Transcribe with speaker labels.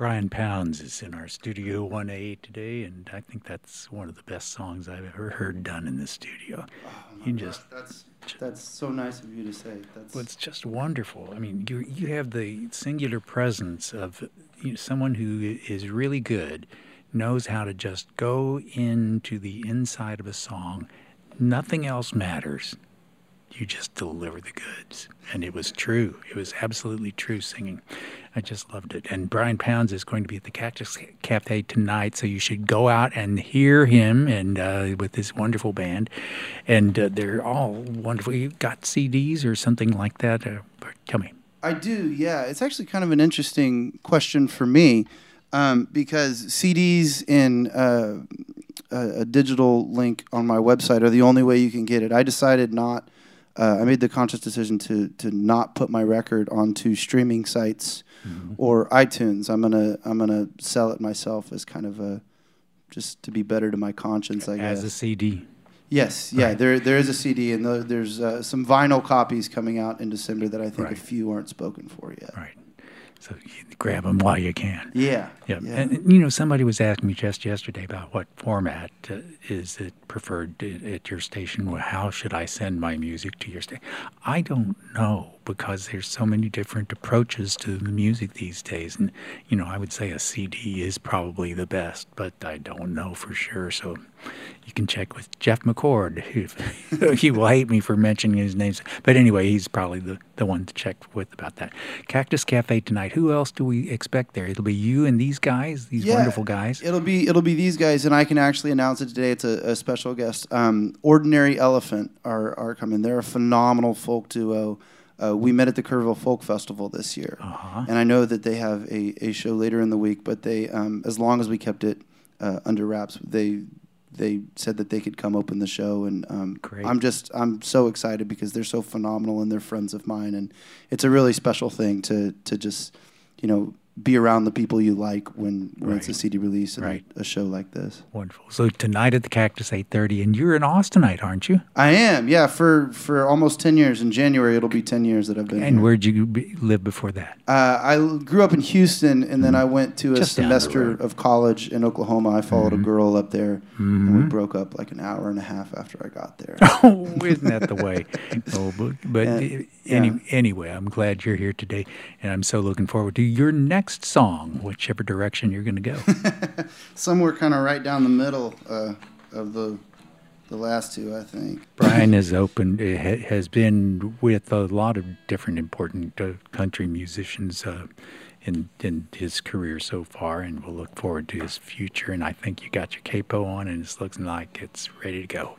Speaker 1: Brian Pounds is in our Studio 1A today, and I think that's one of the best songs I've ever heard done in the studio.
Speaker 2: Oh my
Speaker 1: You
Speaker 2: gosh,
Speaker 1: just,
Speaker 2: that's so nice of you to say.
Speaker 1: well,
Speaker 2: That's
Speaker 1: it's just wonderful. I mean, you have the singular presence of someone who is really good, knows how to just go into the inside of a song. Nothing else matters. You just deliver the goods. And it was true. It was absolutely true singing. I just loved it. And Brian Pounds is going to be at the Cactus Cafe tonight, so you should go out and hear him and with this wonderful band. And they're all wonderful. You got CDs or something like that? Tell me.
Speaker 2: I do, yeah. It's actually kind of an interesting question for me because CDs in a digital link on my website are the only way you can get it. I decided not. I made the conscious decision to not put my record onto streaming sites or iTunes. I'm gonna sell it myself as kind of a just to be better to my conscience, I guess.
Speaker 1: As a CD.
Speaker 2: Yes, yeah.
Speaker 1: Right.
Speaker 2: There is a CD, and there's some vinyl copies coming out in December that I think
Speaker 1: Right.
Speaker 2: a few aren't spoken for yet.
Speaker 1: Right. So you grab them while you can.
Speaker 2: Yeah.
Speaker 1: Yeah.
Speaker 2: Yeah.
Speaker 1: And somebody was asking me just yesterday about what format is it preferred at your station. Well, how should I send my music to your station? I don't know because there's so many different approaches to the music these days. And, I would say a CD is probably the best, but I don't know for sure. So you can check with Jeff McCord. He will hate me for mentioning his name. But anyway, he's probably the one to check with about that. Cactus Cafe tonight. Who else do we expect there? It'll be you and these guys, these wonderful guys.
Speaker 2: It'll be these guys, and I can actually announce it today. It's a special guest. Ordinary Elephant are coming. They're a phenomenal folk duo. We met at the Kerrville Folk Festival this year, and I know that they have a show later in the week. But they, as long as we kept it under wraps, they said that they could come open the show, and
Speaker 1: Great.
Speaker 2: I'm so excited because they're so phenomenal and they're friends of mine, and it's a really special thing to just be around the people you like when it's a CD release and a show like this.
Speaker 1: Wonderful. So tonight at the Cactus 8:30, and you're an Austinite, aren't you?
Speaker 2: I am, yeah. For almost 10 years. In January, it'll be 10 years that I've been
Speaker 1: And
Speaker 2: here.
Speaker 1: where'd you live before that?
Speaker 2: I grew up in Houston, and then I went to a
Speaker 1: Just down the
Speaker 2: semester
Speaker 1: road.
Speaker 2: of college in Oklahoma. I followed a girl up there, and we broke up like an hour and a half after I got there.
Speaker 1: Oh, isn't that the way? Oh, but
Speaker 2: Yeah.
Speaker 1: anyway, I'm glad you're here today, and I'm so looking forward to your next song, whichever direction you're going to go.
Speaker 2: Somewhere kind of right down the middle of the last two, I think.
Speaker 1: Brian has been with a lot of different important country musicians in his career so far, and we'll look forward to his future. And I think you got your capo on, and it's looking like it's ready to go.